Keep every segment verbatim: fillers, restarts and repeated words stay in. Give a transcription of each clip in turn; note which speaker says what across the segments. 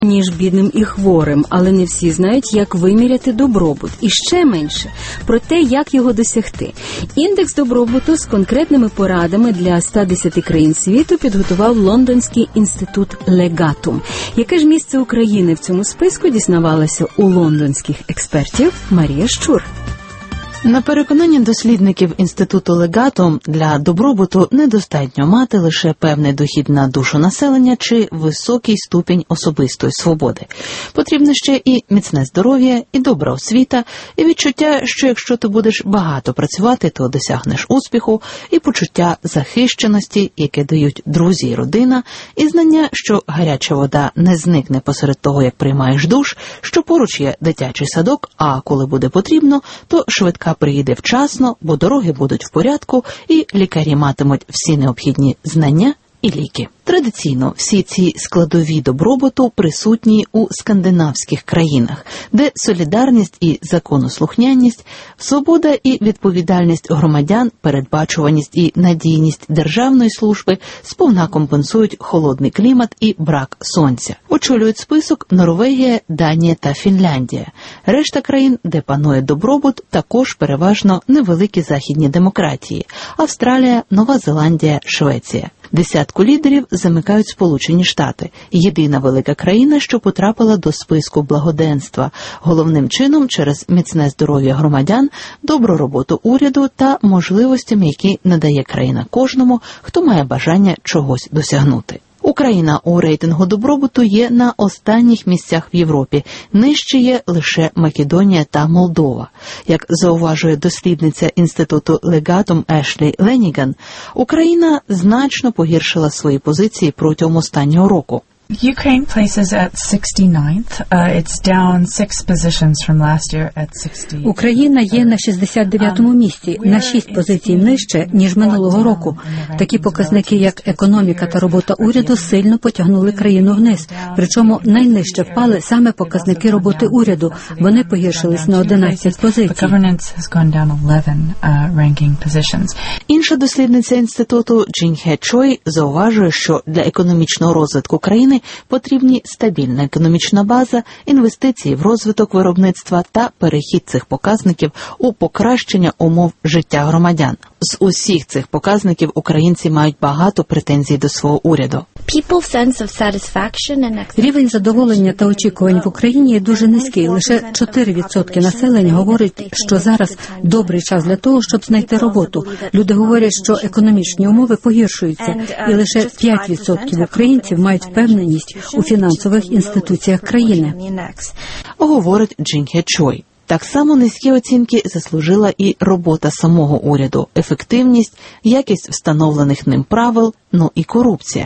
Speaker 1: ніж бідним і хворим, але не всі знають, як виміряти добробут. І ще менше про те, як його досягти. Індекс добробуту з конкретними порадами для ста десяти країн світу підготував Лондонський інститут Легатум. Яке ж місце України в цьому списку, дізнавалася у лондонських експертів Марія Щур.
Speaker 2: На переконання дослідників інституту Легатум, для добробуту недостатньо мати лише певний дохід на душу населення чи високий ступінь особистої свободи. Потрібно ще і міцне здоров'я, і добра освіта, і відчуття, що якщо ти будеш багато працювати, то досягнеш успіху, і почуття захищеності, яке дають друзі і родина, і знання, що гаряча вода не зникне посеред того, як приймаєш душ, що поруч є дитячий садок, а коли буде потрібно, то швидка приїде вчасно, бо дороги будуть в порядку і лікарі матимуть всі необхідні знання і ліки. Традиційно всі ці складові добробуту присутні у скандинавських країнах, де солідарність і законослухняність, свобода і відповідальність громадян, передбачуваність і надійність державної служби сповна компенсують холодний клімат і брак сонця. Очолюють список Норвегія, Данія та Фінляндія. Решта країн, де панує добробут, також переважно невеликі західні демократії – Австралія, Нова Зеландія, Швеція. Десятку лідерів замикають Сполучені Штати – єдина велика країна, що потрапила до списку благоденства, головним чином через міцне здоров'я громадян, добру роботу уряду та можливостями, які надає країна кожному, хто має бажання чогось досягнути. Україна у рейтингу добробуту є на останніх місцях в Європі. Нижче є лише Македонія та Молдова. Як зауважує дослідниця інституту Легатум Ешлі Леніган, Україна значно погіршила свої позиції протягом останнього року.
Speaker 3: Ukraine places at sixty-ninth. Uh, it's down six positions from last year at sixty.
Speaker 1: Україна є на шістдесят дев'ятому місці, на шість позицій нижче, ніж минулого року. Такі показники, як економіка та робота уряду, сильно потягнули країну вниз. Причому найнижче впали саме показники роботи уряду. Вони погіршились на одинадцять позицій.
Speaker 2: Інша дослідниця інституту Джін Хе Чой зауважує, що для економічного розвитку країни потрібні стабільна економічна база, інвестиції в розвиток виробництва та перехід цих показників у покращення умов життя громадян. З усіх цих показників українці мають багато претензій до свого уряду.
Speaker 1: Рівень задоволення та очікувань в Україні є дуже низький. Лише чотири відсотки населення говорять, що зараз добрий час для того, щоб знайти роботу. Люди говорять, що економічні умови погіршуються, і лише п'ять відсотків українців мають впевненість у фінансових інституціях країни.
Speaker 2: Говорить Джін Хе Чой. Так само низькі оцінки заслужила і робота самого уряду, ефективність, якість встановлених ним правил, ну і корупція.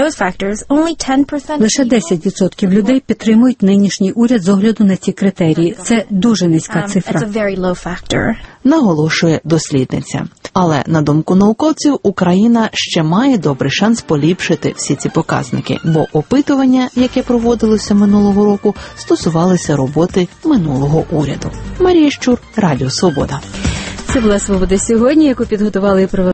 Speaker 1: Лише десять відсотків людей підтримують нинішній уряд з огляду на ці критерії. Це дуже низька цифра.
Speaker 2: Наголошує дослідниця. Але, на думку науковців, Україна ще має добрий шанс поліпшити всі ці показники, бо опитування, яке проводилося минулого року, стосувалися роботи минулого уряду. Марія Щур, Радіо Свобода.
Speaker 1: Це була «Свобода сьогодні», яку підготували і провели